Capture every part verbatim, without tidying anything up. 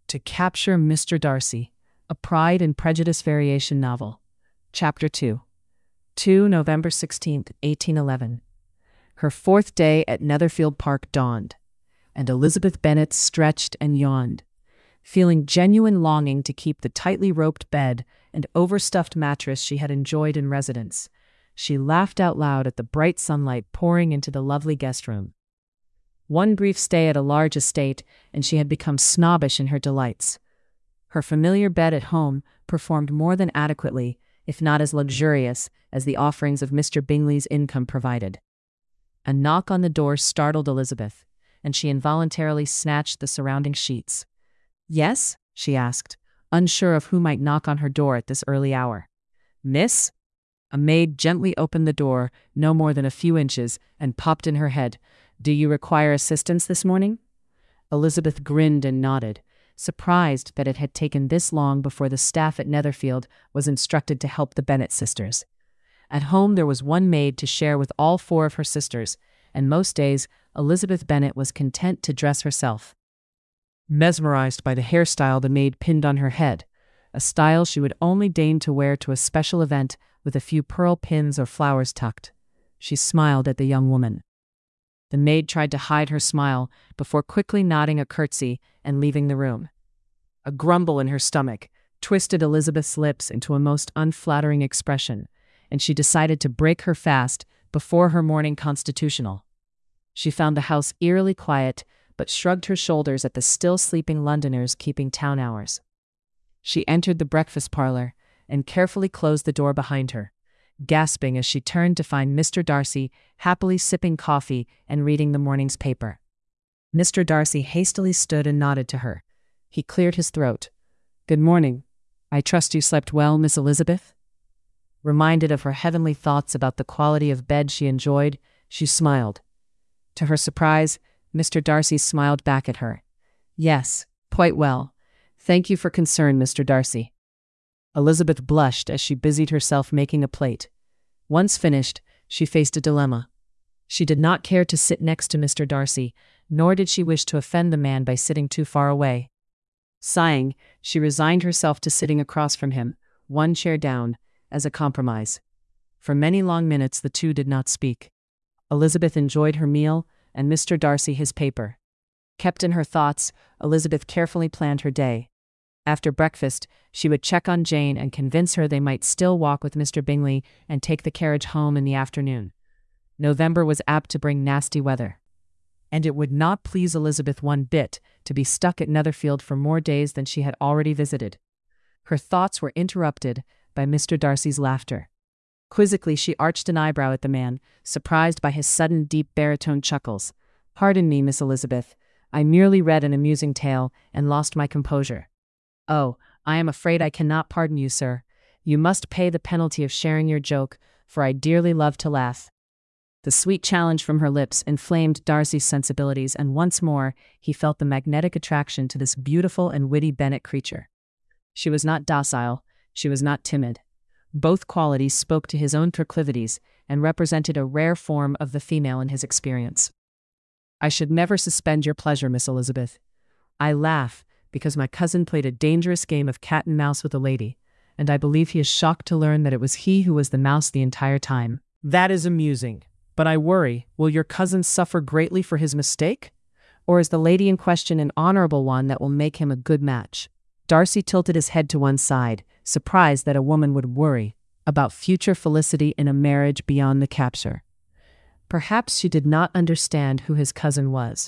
To Capture Mister Darcy, a Pride and Prejudice variation novel. Chapter two. two November sixteenth, eighteen eleven. Her fourth day at Netherfield Park dawned, and Elizabeth Bennet stretched and yawned, feeling genuine longing to keep the tightly roped bed and overstuffed mattress she had enjoyed in residence. She laughed out loud at the bright sunlight pouring into the lovely guest room. One brief stay at a large estate, and she had become snobbish in her delights. Her familiar bed at home performed more than adequately, if not as luxurious, as the offerings of Mister Bingley's income provided. A knock on the door startled Elizabeth, and she involuntarily snatched the surrounding sheets. "Yes?" she asked, unsure of who might knock on her door at this early hour. "Miss?" A maid gently opened the door, no more than a few inches, and popped in her head. "Do you require assistance this morning?" Elizabeth grinned and nodded, surprised that it had taken this long before the staff at Netherfield was instructed to help the Bennet sisters. At home there was one maid to share with all four of her sisters, and most days Elizabeth Bennet was content to dress herself. Mesmerized by the hairstyle the maid pinned on her head, a style she would only deign to wear to a special event with a few pearl pins or flowers tucked, she smiled at the young woman. The maid tried to hide her smile before quickly nodding a curtsy and leaving the room. A grumble in her stomach twisted Elizabeth's lips into a most unflattering expression, and she decided to break her fast before her morning constitutional. She found the house eerily quiet, but shrugged her shoulders at the still sleeping Londoners keeping town hours. She entered the breakfast parlor and carefully closed the door behind her, gasping as she turned to find Mister Darcy happily sipping coffee and reading the morning's paper. Mister Darcy hastily stood and nodded to her. He cleared his throat. "Good morning. I trust you slept well, Miss Elizabeth?" Reminded of her heavenly thoughts about the quality of bed she enjoyed, she smiled. To her surprise, Mister Darcy smiled back at her. "Yes, quite well. Thank you for concern, Mister Darcy." Elizabeth blushed as she busied herself making a plate. Once finished, she faced a dilemma. She did not care to sit next to Mister Darcy, nor did she wish to offend the man by sitting too far away. Sighing, she resigned herself to sitting across from him, one chair down, as a compromise. For many long minutes the two did not speak. Elizabeth enjoyed her meal, and Mister Darcy his paper. Kept in her thoughts, Elizabeth carefully planned her day. After breakfast, she would check on Jane and convince her they might still walk with Mister Bingley and take the carriage home in the afternoon. November was apt to bring nasty weather, and it would not please Elizabeth one bit to be stuck at Netherfield for more days than she had already visited. Her thoughts were interrupted by Mister Darcy's laughter. Quizzically she arched an eyebrow at the man, surprised by his sudden deep baritone chuckles. "Pardon me, Miss Elizabeth. I merely read an amusing tale and lost my composure." "Oh, I am afraid I cannot pardon you, sir. You must pay the penalty of sharing your joke, for I dearly love to laugh." The sweet challenge from her lips inflamed Darcy's sensibilities, and once more he felt the magnetic attraction to this beautiful and witty Bennet creature. She was not docile, she was not timid. Both qualities spoke to his own proclivities and represented a rare form of the female in his experience. "I should never suspend your pleasure, Miss Elizabeth. I laugh because my cousin played a dangerous game of cat and mouse with a lady, and I believe he is shocked to learn that it was he who was the mouse the entire time." "That is amusing, but I worry, will your cousin suffer greatly for his mistake? Or is the lady in question an honorable one that will make him a good match?" Darcy tilted his head to one side, surprised that a woman would worry about future felicity in a marriage beyond the capture. Perhaps she did not understand who his cousin was.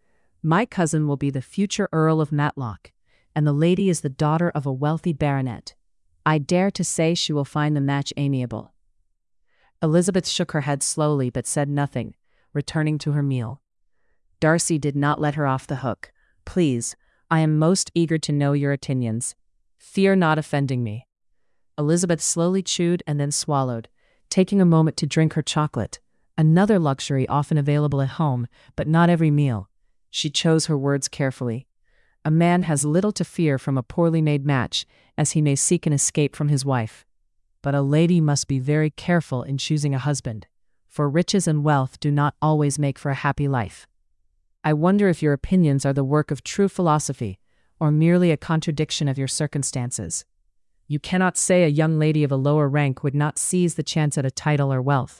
"My cousin will be the future Earl of Matlock, and the lady is the daughter of a wealthy baronet. I dare to say she will find the match amiable." Elizabeth shook her head slowly but said nothing, returning to her meal. Darcy did not let her off the hook. "Please, I am most eager to know your opinions. Fear not offending me." Elizabeth slowly chewed and then swallowed, taking a moment to drink her chocolate, another luxury often available at home, but not every meal. She chose her words carefully. A man has little to fear from a poorly made match, as he may seek an escape from his wife. But a lady must be very careful in choosing a husband, for riches and wealth do not always make for a happy life. I wonder if your opinions are the work of true philosophy, or merely a contradiction of your circumstances? You cannot say a young lady of a lower rank would not seize the chance at a title or wealth.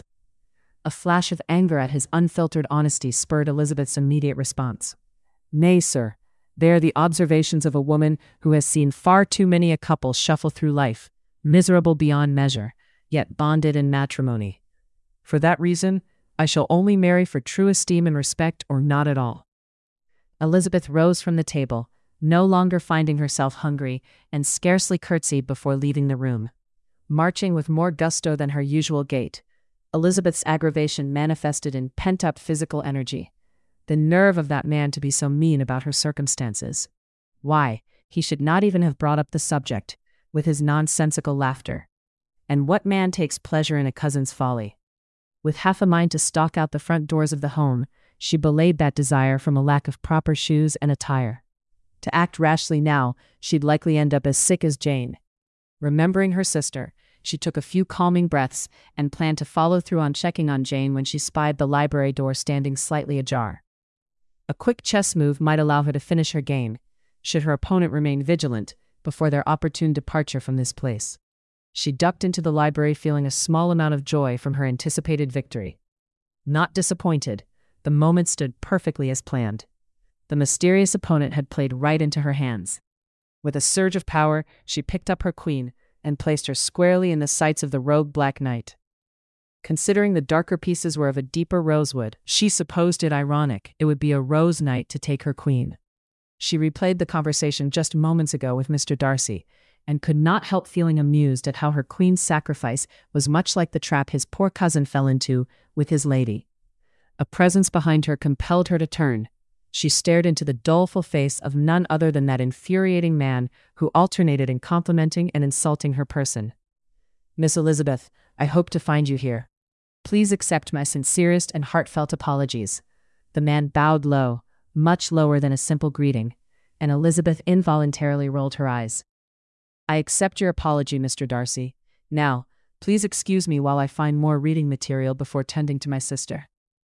A flash of anger at his unfiltered honesty spurred Elizabeth's immediate response. Nay, sir, they are the observations of a woman who has seen far too many a couple shuffle through life, miserable beyond measure, yet bonded in matrimony. For that reason, I shall only marry for true esteem and respect or not at all. Elizabeth rose from the table, no longer finding herself hungry, and scarcely curtsied before leaving the room. Marching with more gusto than her usual gait, Elizabeth's aggravation manifested in pent-up physical energy. The nerve of that man to be so mean about her circumstances. Why, he should not even have brought up the subject, with his nonsensical laughter. And what man takes pleasure in a cousin's folly? With half a mind to stalk out the front doors of the home, she belayed that desire from a lack of proper shoes and attire. To act rashly now, she'd likely end up as sick as Jane. Remembering her sister, she took a few calming breaths and planned to follow through on checking on Jane when she spied the library door standing slightly ajar. A quick chess move might allow her to finish her game, should her opponent remain vigilant, before their opportune departure from this place. She ducked into the library feeling a small amount of joy from her anticipated victory. Not disappointed, the moment stood perfectly as planned. The mysterious opponent had played right into her hands. With a surge of power, she picked up her queen and placed her squarely in the sights of the rogue Black Knight. Considering the darker pieces were of a deeper rosewood, she supposed it ironic it would be a rose knight to take her queen. She replayed the conversation just moments ago with Mister Darcy, and could not help feeling amused at how her queen's sacrifice was much like the trap his poor cousin fell into with his lady. A presence behind her compelled her to turn. She stared into the doleful face of none other than that infuriating man who alternated in complimenting and insulting her person. Miss Elizabeth, I hope to find you here. Please accept my sincerest and heartfelt apologies. The man bowed low, much lower than a simple greeting, and Elizabeth involuntarily rolled her eyes. I accept your apology, Mister Darcy. Now, please excuse me while I find more reading material before tending to my sister.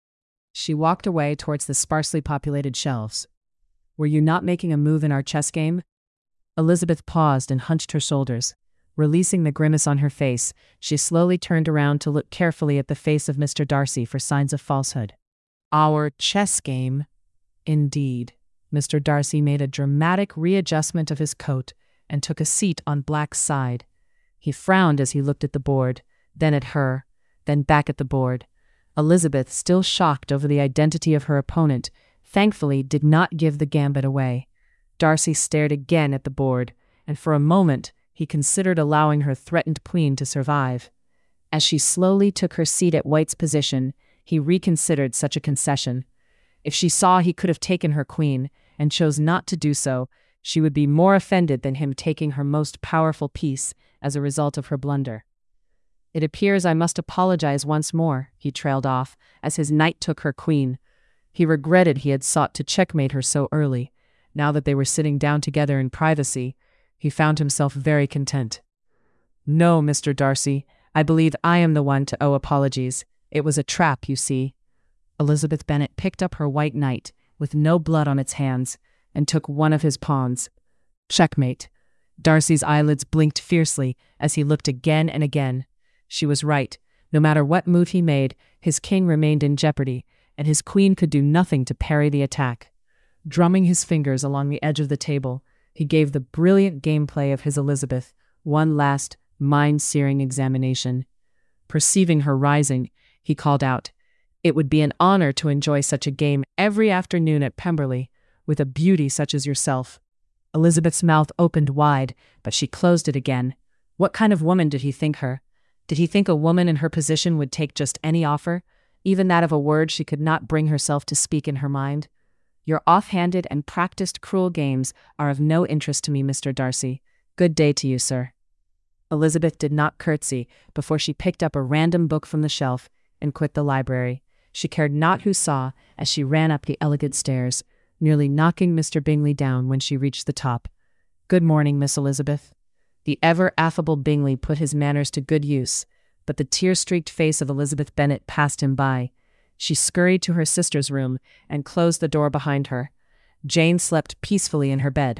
She walked away towards the sparsely populated shelves. Were you not making a move in our chess game? Elizabeth paused and hunched her shoulders. Releasing the grimace on her face, she slowly turned around to look carefully at the face of Mister Darcy for signs of falsehood. Our chess game? Indeed. Mister Darcy made a dramatic readjustment of his coat and took a seat on Black's side. He frowned as he looked at the board, then at her, then back at the board. Elizabeth, still shocked over the identity of her opponent, thankfully did not give the gambit away. Darcy stared again at the board, and for a moment he considered allowing her threatened queen to survive. As she slowly took her seat at White's position, he reconsidered such a concession. If she saw he could have taken her queen, and chose not to do so, she would be more offended than him taking her most powerful piece as a result of her blunder. It appears I must apologize once more, he trailed off, as his knight took her queen. He regretted he had sought to checkmate her so early. Now that they were sitting down together in privacy, he found himself very content. No, Mister Darcy, I believe I am the one to owe apologies. It was a trap, you see. Elizabeth Bennet picked up her white knight, with no blood on its hands, and took one of his pawns. Checkmate. Darcy's eyelids blinked fiercely as he looked again and again. She was right. No matter what move he made, his king remained in jeopardy, and his queen could do nothing to parry the attack. Drumming his fingers along the edge of the table, he gave the brilliant gameplay of his Elizabeth one last, mind-searing examination. Perceiving her rising, he called out, "It would be an honor to enjoy such a game every afternoon at Pemberley, with a beauty such as yourself." Elizabeth's mouth opened wide, but she closed it again. What kind of woman did he think her? Did he think a woman in her position would take just any offer, even that of a word she could not bring herself to speak in her mind? Your off-handed and practiced cruel games are of no interest to me, Mister Darcy. Good day to you, sir. Elizabeth did not curtsy before she picked up a random book from the shelf and quit the library. She cared not who saw as she ran up the elegant stairs, nearly knocking Mister Bingley down when she reached the top. Good morning, Miss Elizabeth. The ever-affable Bingley put his manners to good use, but the tear-streaked face of Elizabeth Bennet passed him by. She scurried to her sister's room and closed the door behind her. Jane slept peacefully in her bed.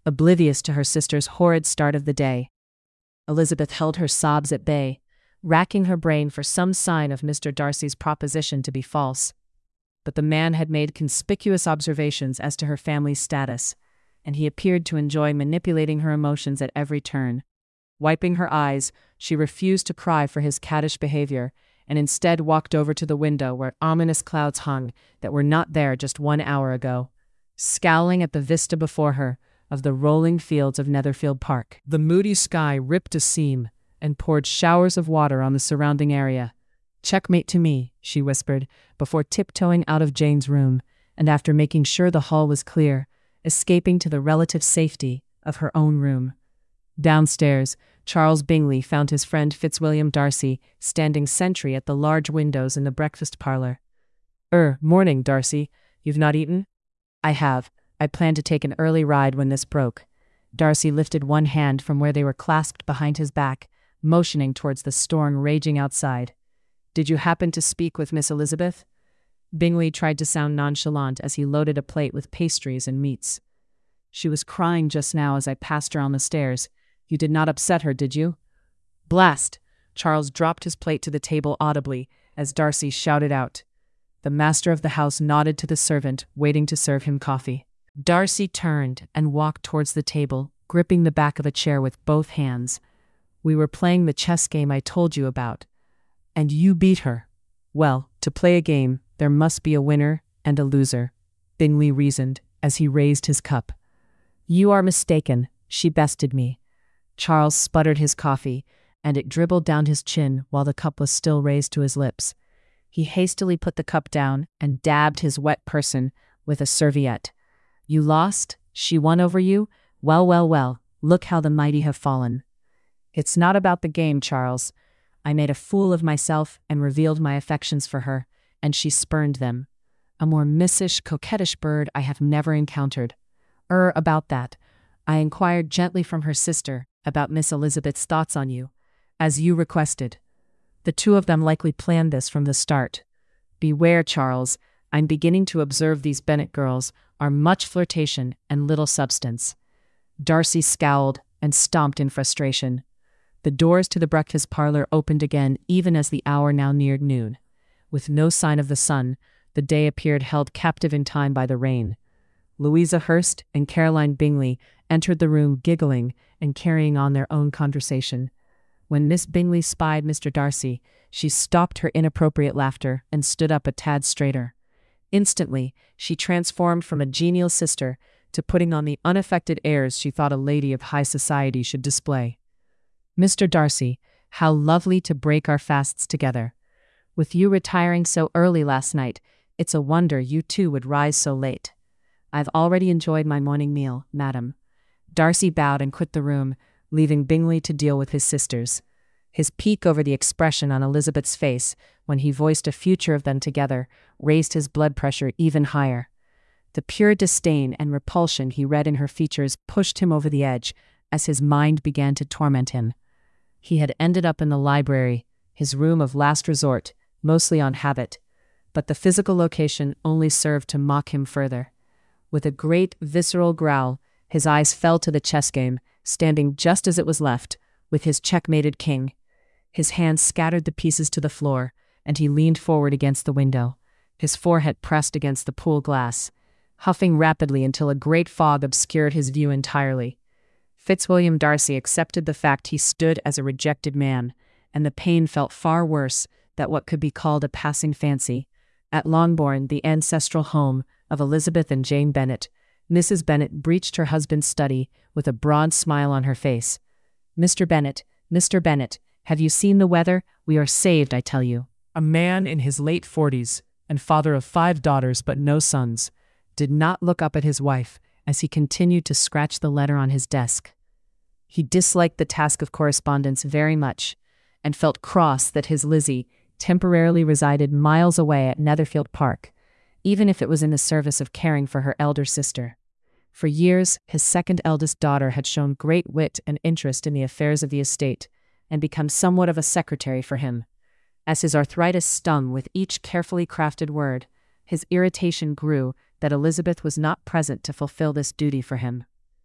oblivious to her sister's horrid start of the day. Elizabeth held her sobs at bay, racking her brain for some sign of Mister Darcy's proposition to be false. But the man had made conspicuous observations as to her family's status, and he appeared to enjoy manipulating her emotions at every turn. Wiping her eyes, she refused to cry for his caddish behavior, and instead walked over to the window where ominous clouds hung that were not there just one hour ago, scowling at the vista before her of the rolling fields of Netherfield Park. The moody sky ripped a seam and poured showers of water on the surrounding area. "Checkmate to me," she whispered, before tiptoeing out of Jane's room, and after making sure the hall was clear, escaping to the relative safety of her own room. Downstairs, Charles Bingley found his friend Fitzwilliam Darcy standing sentry at the large windows in the breakfast parlour. "Er, morning, Darcy. You've not eaten?" "I have. I planned to take an early ride when this broke." Darcy lifted one hand from where they were clasped behind his back, motioning towards the storm raging outside. "Did you happen to speak with Miss Elizabeth?" Bingley tried to sound nonchalant as he loaded a plate with pastries and meats. "She was crying just now as I passed her on the stairs. You did not upset her, did you?" "Blast!" Charles dropped his plate to the table audibly as Darcy shouted out. The master of the house nodded to the servant waiting to serve him coffee. Darcy turned and walked towards the table, gripping the back of a chair with both hands. "We were playing the chess game I told you about. And you beat her. Well, to play a game, there must be a winner and a loser," Bingley reasoned as he raised his cup. "You are mistaken. She bested me." Charles sputtered his coffee, and it dribbled down his chin while the cup was still raised to his lips. He hastily put the cup down and dabbed his wet person with a serviette. "You lost? She won over you? Well, well, well, look how the mighty have fallen." "It's not about the game, Charles. I made a fool of myself and revealed my affections for her, and she spurned them. A more missish, coquettish bird I have never encountered. Er, about that, I inquired gently from her sister about Miss Elizabeth's thoughts on you, as you requested. The two of them likely planned this from the start. Beware, Charles. I'm beginning to observe these Bennet girls are much flirtation and little substance." Darcy scowled and stomped in frustration. The doors to the breakfast parlour opened again even as the hour now neared noon. With no sign of the sun, the day appeared held captive in time by the rain. Louisa Hurst and Caroline Bingley entered the room giggling and carrying on their own conversation. When Miss Bingley spied Mister Darcy, she stopped her inappropriate laughter and stood up a tad straighter. Instantly, she transformed from a genial sister to putting on the unaffected airs she thought a lady of high society should display. "Mister Darcy, how lovely to break our fasts together. With you retiring so early last night, it's a wonder you two would rise so late." "I've already enjoyed my morning meal, madam." Darcy bowed and quit the room, leaving Bingley to deal with his sisters. His pique over the expression on Elizabeth's face when he voiced a future of them together raised his blood pressure even higher. The pure disdain and repulsion he read in her features pushed him over the edge as his mind began to torment him. He had ended up in the library, his room of last resort, mostly on habit, but the physical location only served to mock him further. With a great visceral growl, his eyes fell to the chess game, standing just as it was left, with his checkmated king. His hands scattered the pieces to the floor, and he leaned forward against the window, his forehead pressed against the pool glass, huffing rapidly until a great fog obscured his view entirely. Fitzwilliam Darcy accepted the fact he stood as a rejected man, and the pain felt far worse than what could be called a passing fancy. At Longbourn, the ancestral home of Elizabeth and Jane Bennet, Missus Bennet breached her husband's study with a broad smile on her face. "Mister Bennet, Mister Bennet, have you seen the weather? We are saved, I tell you." A man in his late forties, and father of five daughters but no sons, did not look up at his wife as he continued to scratch the letter on his desk. He disliked the task of correspondence very much, and felt cross that his Lizzie temporarily resided miles away at Netherfield Park, even if it was in the service of caring for her elder sister. For years, his second eldest daughter had shown great wit and interest in the affairs of the estate, and become somewhat of a secretary for him. As his arthritis stung with each carefully crafted word, his irritation grew that Elizabeth was not present to fulfill this duty for him.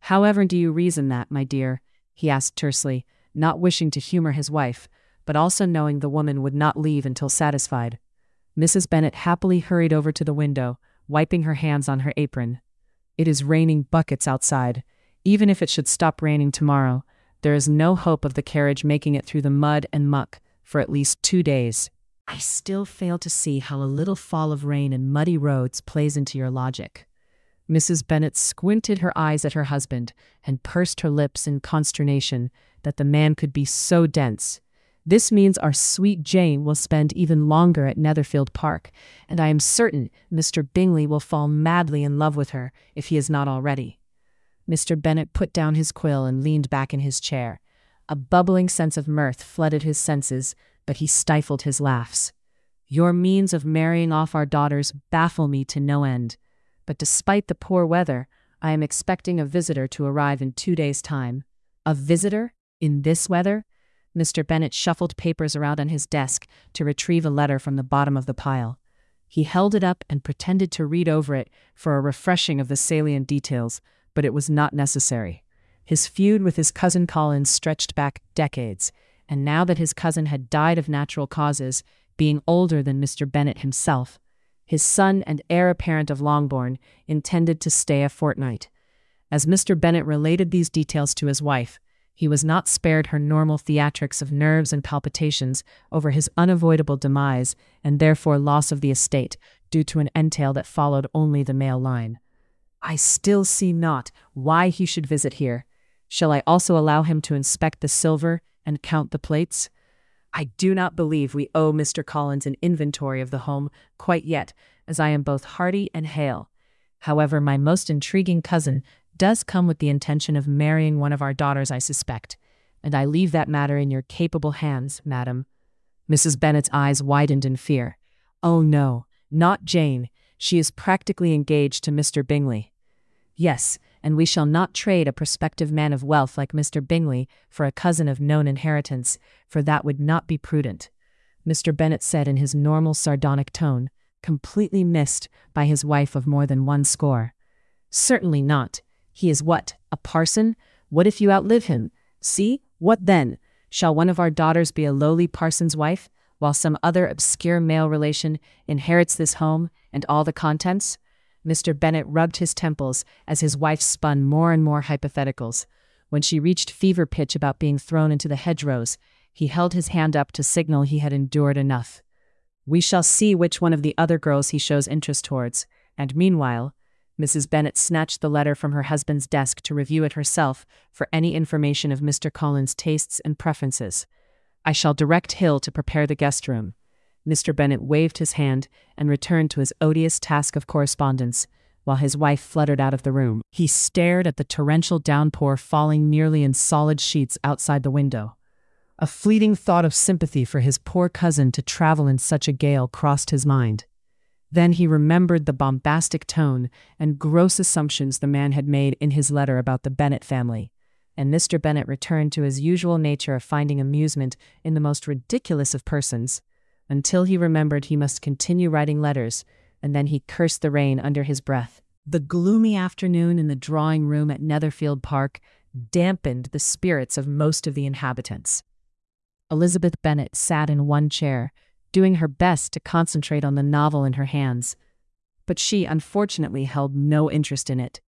However do you reason that, my dear? He asked tersely, not wishing to humor his wife, but also knowing the woman would not leave until satisfied. Missus Bennet happily hurried over to the window, wiping her hands on her apron. It is raining buckets outside. Even if it should stop raining tomorrow, there is no hope of the carriage making it through the mud and muck for at least two days. I still fail to see how a little fall of rain and muddy roads plays into your logic. Missus Bennet squinted her eyes at her husband and pursed her lips in consternation that the man could be so dense. This means our sweet Jane will spend even longer at Netherfield Park, and I am certain Mister Bingley will fall madly in love with her if he is not already. Mister Bennet put down his quill and leaned back in his chair. A bubbling sense of mirth flooded his senses, but he stifled his laughs. Your means of marrying off our daughters baffle me to no end. But despite the poor weather, I am expecting a visitor to arrive in two days' time. A visitor? In this weather? Mister Bennet shuffled papers around on his desk to retrieve a letter from the bottom of the pile. He held it up and pretended to read over it for a refreshing of the salient details, but it was not necessary. His feud with his cousin Collins stretched back decades, and now that his cousin had died of natural causes, being older than Mister Bennet himself, his son and heir apparent of Longbourn intended to stay a fortnight. As Mister Bennet related these details to his wife, he was not spared her normal theatrics of nerves and palpitations over his unavoidable demise and therefore loss of the estate due to an entail that followed only the male line. I still see not why he should visit here. Shall I also allow him to inspect the silver and count the plates? I do not believe we owe Mister Collins an inventory of the home quite yet, as I am both hearty and hale. However, my most intriguing cousin does come with the intention of marrying one of our daughters, I suspect, and I leave that matter in your capable hands, madam. Missus Bennet's eyes widened in fear. Oh no, not Jane. She is practically engaged to Mister Bingley. Yes, and we shall not trade a prospective man of wealth like Mister Bingley for a cousin of known inheritance, for that would not be prudent, Mister Bennet said in his normal sardonic tone, completely missed by his wife of more than one score. Certainly not. He is what? A parson? What if you outlive him? See? What then? Shall one of our daughters be a lowly parson's wife, while some other obscure male relation inherits this home and all the contents? Mister Bennet rubbed his temples as his wife spun more and more hypotheticals. When she reached fever pitch about being thrown into the hedgerows, he held his hand up to signal he had endured enough. We shall see which one of the other girls he shows interest towards, and meanwhile, Missus Bennet snatched the letter from her husband's desk to review it herself for any information of Mister Collins' tastes and preferences. I shall direct Hill to prepare the guest room. Mister Bennet waved his hand and returned to his odious task of correspondence, while his wife fluttered out of the room. He stared at the torrential downpour falling nearly in solid sheets outside the window. A fleeting thought of sympathy for his poor cousin to travel in such a gale crossed his mind. Then he remembered the bombastic tone and gross assumptions the man had made in his letter about the Bennet family, and Mister Bennet returned to his usual nature of finding amusement in the most ridiculous of persons, until he remembered he must continue writing letters, and then he cursed the rain under his breath. The gloomy afternoon in the drawing room at Netherfield Park dampened the spirits of most of the inhabitants. Elizabeth Bennet sat in one chair, doing her best to concentrate on the novel in her hands, but she unfortunately held no interest in it.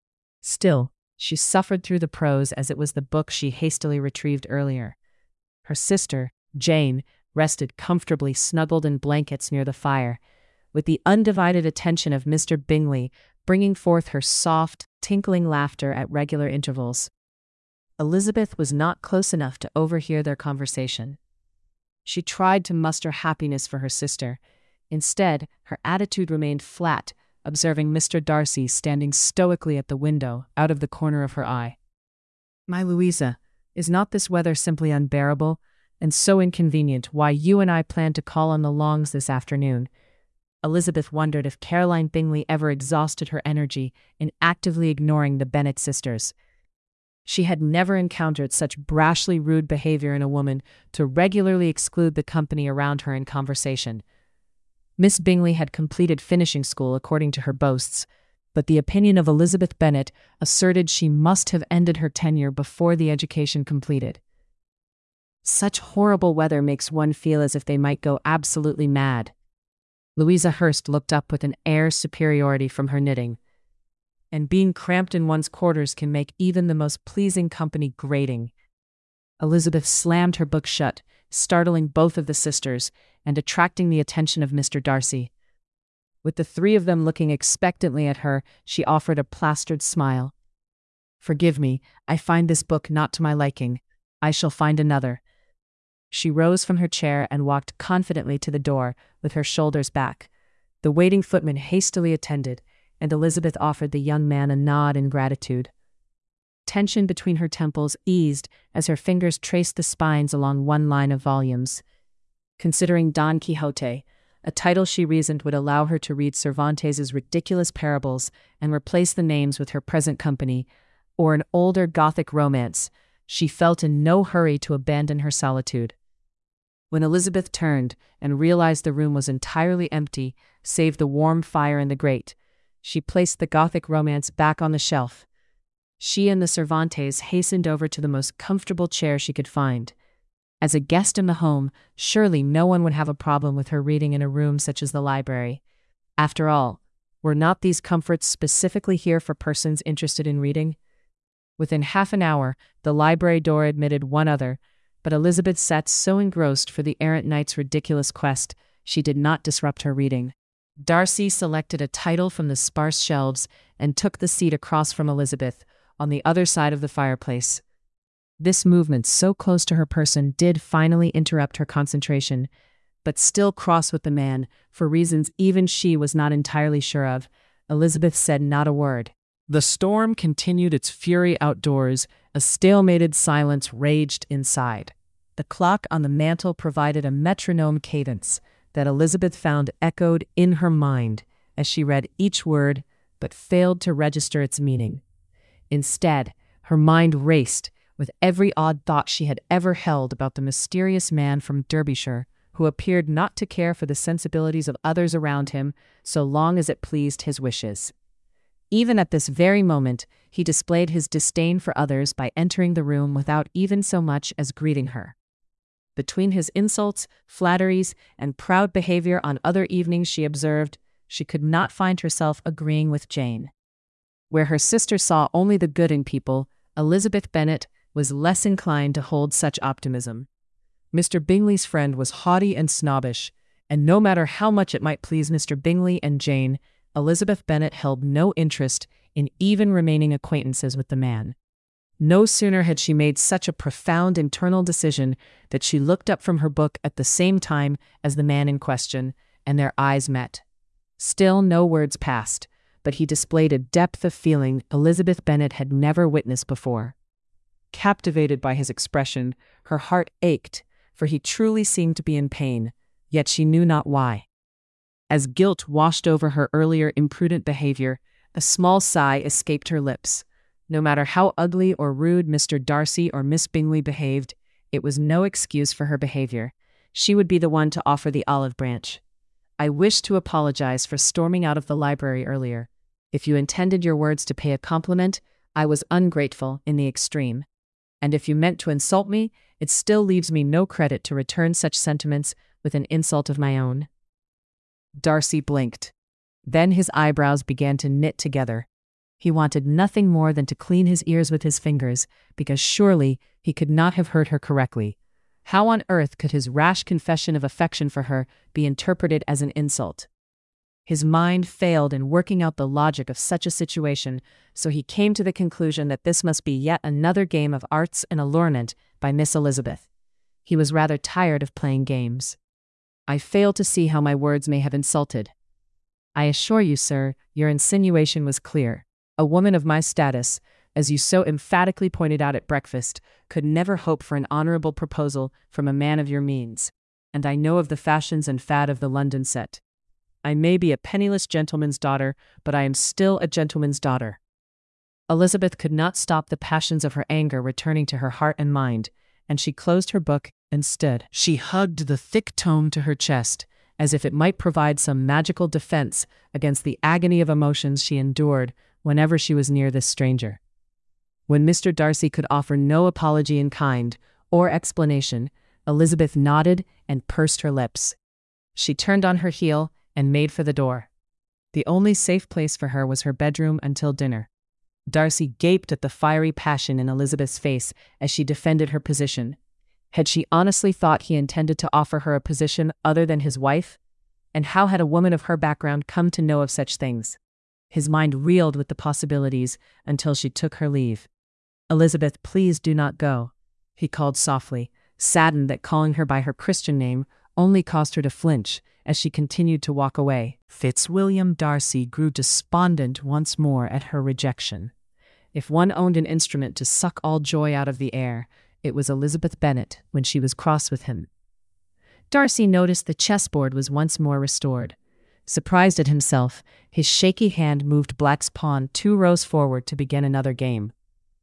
Still, she suffered through the prose as it was the book she hastily retrieved earlier. Her sister, Jane, rested comfortably snuggled in blankets near the fire, with the undivided attention of Mister Bingley bringing forth her soft, tinkling laughter at regular intervals. Elizabeth was not close enough to overhear their conversation. She tried to muster happiness for her sister. Instead, her attitude remained flat, observing Mister Darcy standing stoically at the window, out of the corner of her eye. "My Louisa, is not this weather simply unbearable, and so inconvenient why you and I planned to call on the Longs this afternoon?" Elizabeth wondered if Caroline Bingley ever exhausted her energy in actively ignoring the Bennet sisters. She had never encountered such brashly rude behavior in a woman to regularly exclude the company around her in conversation. Miss Bingley had completed finishing school according to her boasts, but the opinion of Elizabeth Bennet asserted she must have ended her tenure before the education completed. Such horrible weather makes one feel as if they might go absolutely mad. Louisa Hurst looked up with an air of superiority from her knitting. And being cramped in one's quarters can make even the most pleasing company grating. Elizabeth slammed her book shut, startling both of the sisters and attracting the attention of Mister Darcy. With the three of them looking expectantly at her, she offered a plastered smile. "Forgive me, I find this book not to my liking. I shall find another." She rose from her chair and walked confidently to the door, with her shoulders back. The waiting footman hastily attended, and Elizabeth offered the young man a nod in gratitude. Tension between her temples eased as her fingers traced the spines along one line of volumes. Considering Don Quixote, a title she reasoned would allow her to read Cervantes's ridiculous parables and replace the names with her present company, or an older Gothic romance, she felt in no hurry to abandon her solitude. When Elizabeth turned and realized the room was entirely empty, save the warm fire in the grate, she placed the Gothic romance back on the shelf. She and the Cervantes hastened over to the most comfortable chair she could find. As a guest in the home, surely no one would have a problem with her reading in a room such as the library. After all, were not these comforts specifically here for persons interested in reading? Within half an hour, the library door admitted one other, but Elizabeth sat so engrossed for the errant knight's ridiculous quest, she did not disrupt her reading. Darcy selected a title from the sparse shelves and took the seat across from Elizabeth, on the other side of the fireplace. This movement so close to her person did finally interrupt her concentration, but still cross with the man, for reasons even she was not entirely sure of, Elizabeth said not a word. The storm continued its fury outdoors. A stalemated silence raged inside. The clock on the mantel provided a metronome cadence that Elizabeth found echoed in her mind as she read each word but failed to register its meaning. Instead, her mind raced with every odd thought she had ever held about the mysterious man from Derbyshire who appeared not to care for the sensibilities of others around him so long as it pleased his wishes. Even at this very moment, he displayed his disdain for others by entering the room without even so much as greeting her. Between his insults, flatteries, and proud behavior on other evenings, she observed, she could not find herself agreeing with Jane. Where her sister saw only the good in people, Elizabeth Bennet was less inclined to hold such optimism. Mister Bingley's friend was haughty and snobbish, and no matter how much it might please Mister Bingley and Jane, Elizabeth Bennet held no interest in even remaining acquaintances with the man. No sooner had she made such a profound internal decision that she looked up from her book at the same time as the man in question, and their eyes met. Still no words passed, but he displayed a depth of feeling Elizabeth Bennet had never witnessed before. Captivated by his expression, her heart ached, for he truly seemed to be in pain, yet she knew not why. As guilt washed over her earlier imprudent behavior, a small sigh escaped her lips. No matter how ugly or rude Mister Darcy or Miss Bingley behaved, it was no excuse for her behavior. She would be the one to offer the olive branch. "I wish to apologize for storming out of the library earlier. If you intended your words to pay a compliment, I was ungrateful in the extreme. And if you meant to insult me, it still leaves me no credit to return such sentiments with an insult of my own." Darcy blinked. Then his eyebrows began to knit together. He wanted nothing more than to clean his ears with his fingers, because surely he could not have heard her correctly. How on earth could his rash confession of affection for her be interpreted as an insult? His mind failed in working out the logic of such a situation, so he came to the conclusion that this must be yet another game of arts and allurement by Miss Elizabeth. He was rather tired of playing games. "I fail to see how my words may have insulted." "I assure you, sir, your insinuation was clear. A woman of my status, as you so emphatically pointed out at breakfast, could never hope for an honorable proposal from a man of your means, and I know of the fashions and fad of the London set. I may be a penniless gentleman's daughter, but I am still a gentleman's daughter." Elizabeth could not stop the passions of her anger returning to her heart and mind, and she closed her book and stood. She hugged the thick tome to her chest as if it might provide some magical defense against the agony of emotions she endured whenever she was near this stranger. When Mister Darcy could offer no apology in kind or explanation, Elizabeth nodded and pursed her lips. She turned on her heel and made for the door. The only safe place for her was her bedroom until dinner. Darcy gaped at the fiery passion in Elizabeth's face as she defended her position. Had she honestly thought he intended to offer her a position other than his wife? And how had a woman of her background come to know of such things? His mind reeled with the possibilities until she took her leave. "Elizabeth, please do not go," he called softly, saddened that calling her by her Christian name only caused her to flinch as she continued to walk away. Fitzwilliam Darcy grew despondent once more at her rejection. If one owned an instrument to suck all joy out of the air, it was Elizabeth Bennet when she was cross with him. Darcy noticed the chessboard was once more restored. Surprised at himself, his shaky hand moved black's pawn two rows forward to begin another game.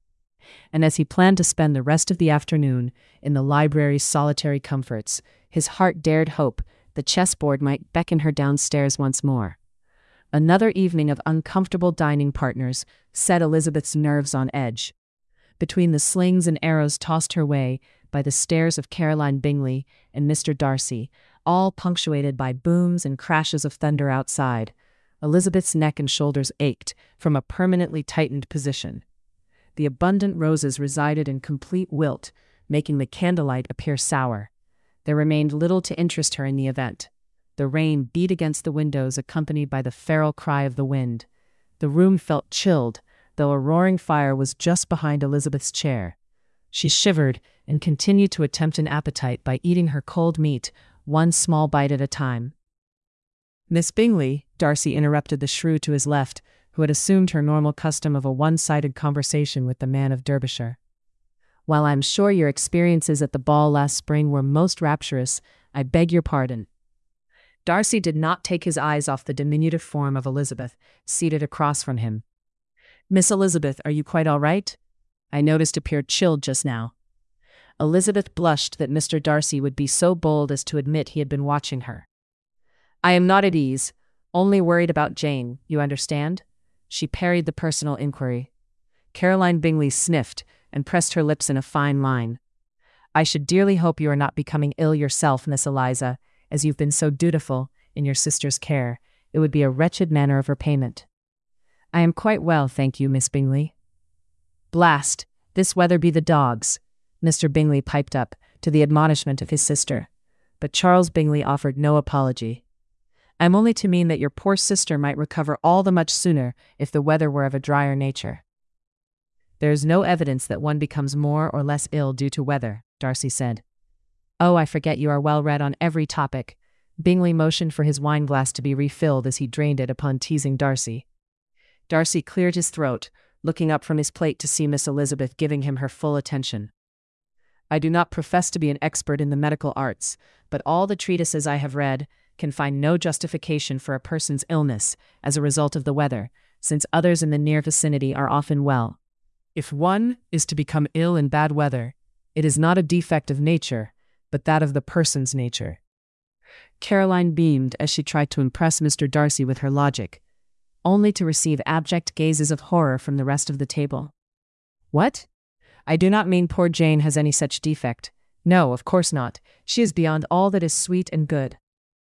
And as he planned to spend the rest of the afternoon in the library's solitary comforts, his heart dared hope the chessboard might beckon her downstairs once more. Another evening of uncomfortable dining partners set Elizabeth's nerves on edge. Between the slings and arrows tossed her way by the stares of Caroline Bingley and Mister Darcy, all punctuated by booms and crashes of thunder outside, Elizabeth's neck and shoulders ached from a permanently tightened position. The abundant roses resided in complete wilt, making the candlelight appear sour. There remained little to interest her in the event. The rain beat against the windows, accompanied by the feral cry of the wind. The room felt chilled, though a roaring fire was just behind Elizabeth's chair. She shivered and continued to attempt an appetite by eating her cold meat, one small bite at a time. "Miss Bingley," Darcy interrupted the shrew to his left, who had assumed her normal custom of a one-sided conversation with the man of Derbyshire. "While I'm sure your experiences at the ball last spring were most rapturous, I beg your pardon." Darcy did not take his eyes off the diminutive form of Elizabeth, seated across from him. "Miss Elizabeth, are you quite all right? I noticed appeared chilled just now." Elizabeth blushed that Mister Darcy would be so bold as to admit he had been watching her. "I am not at ease, only worried about Jane, you understand?" She parried the personal inquiry. Caroline Bingley sniffed and pressed her lips in a fine line. "I should dearly hope you are not becoming ill yourself, Miss Eliza, as you've been so dutiful in your sister's care. It would be a wretched manner of repayment." "I am quite well, thank you, Miss Bingley." "Blast, this weather be the dogs," Mister Bingley piped up, to the admonishment of his sister. But Charles Bingley offered no apology. "I am only to mean that your poor sister might recover all the much sooner if the weather were of a drier nature." "There is no evidence that one becomes more or less ill due to weather," Darcy said. "Oh, I forget you are well read on every topic." Bingley motioned for his wine-glass to be refilled as he drained it upon teasing Darcy. Darcy cleared his throat, looking up from his plate to see Miss Elizabeth giving him her full attention. "I do not profess to be an expert in the medical arts, but all the treatises I have read can find no justification for a person's illness as a result of the weather, since others in the near vicinity are often well. If one is to become ill in bad weather, it is not a defect of nature, but that of the person's nature." Caroline beamed as she tried to impress Mister Darcy with her logic, only to receive abject gazes of horror from the rest of the table. "What? I do not mean poor Jane has any such defect. No, of course not. She is beyond all that is sweet and good."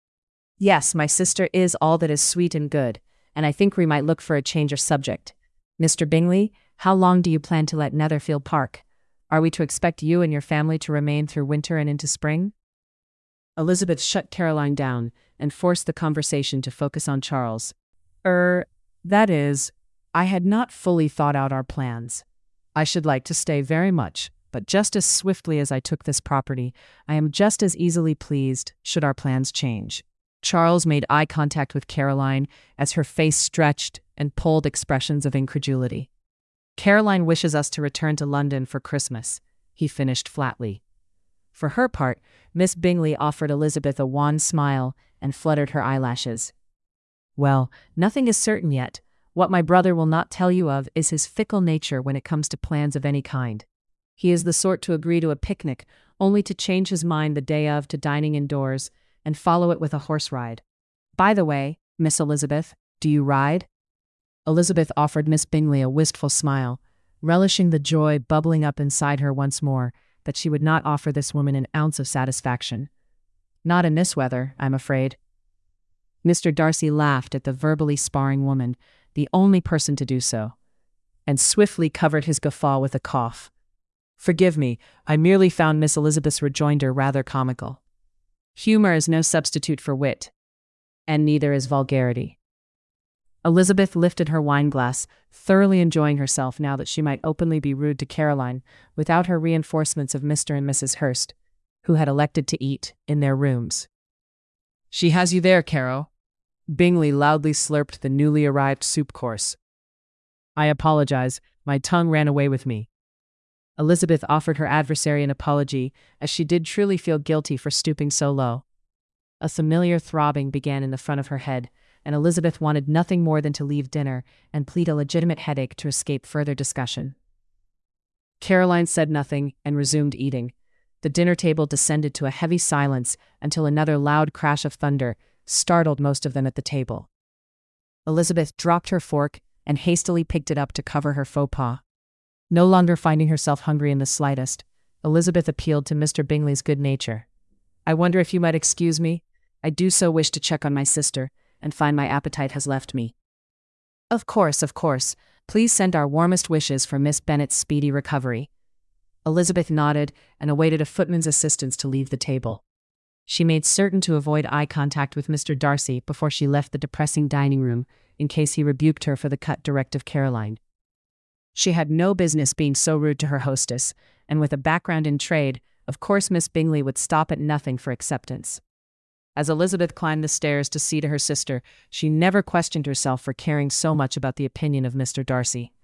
"Yes, my sister is all that is sweet and good, and I think we might look for a change of subject. Mister Bingley, how long do you plan to let Netherfield Park? Are we to expect you and your family to remain through winter and into spring?" Elizabeth shut Caroline down and forced the conversation to focus on Charles. Er, that is, I had not fully thought out our plans. I should like to stay very much, but just as swiftly as I took this property, I am just as easily pleased should our plans change. Charles made eye contact with Caroline as her face stretched and pulled expressions of incredulity. "Caroline wishes us to return to London for Christmas," he finished flatly. For her part, Miss Bingley offered Elizabeth a wan smile and fluttered her eyelashes. "Well, nothing is certain yet. What my brother will not tell you of is his fickle nature when it comes to plans of any kind. He is the sort to agree to a picnic only to change his mind the day of to dining indoors, and follow it with a horse ride. By the way, Miss Elizabeth, do you ride? Elizabeth offered Miss Bingley a wistful smile, relishing the joy bubbling up inside her once more that she would not offer this woman an ounce of satisfaction. Not in this weather, I'm afraid. Mister Darcy laughed at the verbally sparring woman, the only person to do so, and swiftly covered his guffaw with a cough. Forgive me, I merely found Miss Elizabeth's rejoinder rather comical. Humor is no substitute for wit, and neither is vulgarity. Elizabeth lifted her wineglass, thoroughly enjoying herself now that she might openly be rude to Caroline without her reinforcements of Mister and Missus Hurst, who had elected to eat in their rooms. She has you there, Caro. Bingley loudly slurped the newly arrived soup course. I apologize, my tongue ran away with me. Elizabeth offered her adversary an apology, as she did truly feel guilty for stooping so low. A familiar throbbing began in the front of her head, and Elizabeth wanted nothing more than to leave dinner and plead a legitimate headache to escape further discussion. Caroline said nothing and resumed eating. The dinner table descended to a heavy silence until another loud crash of thunder startled most of them at the table. Elizabeth dropped her fork and hastily picked it up to cover her faux pas. No longer finding herself hungry in the slightest, Elizabeth appealed to Mister Bingley's good nature. I wonder if you might excuse me? I do so wish to check on my sister, and find my appetite has left me. Of course, of course. Please send our warmest wishes for Miss Bennet's speedy recovery. Elizabeth nodded and awaited a footman's assistance to leave the table. She made certain to avoid eye contact with Mister Darcy before she left the depressing dining room, in case he rebuked her for the cut direct of Caroline. She had no business being so rude to her hostess, and with a background in trade, of course Miss Bingley would stop at nothing for acceptance. As Elizabeth climbed the stairs to see to her sister, she never questioned herself for caring so much about the opinion of Mister Darcy.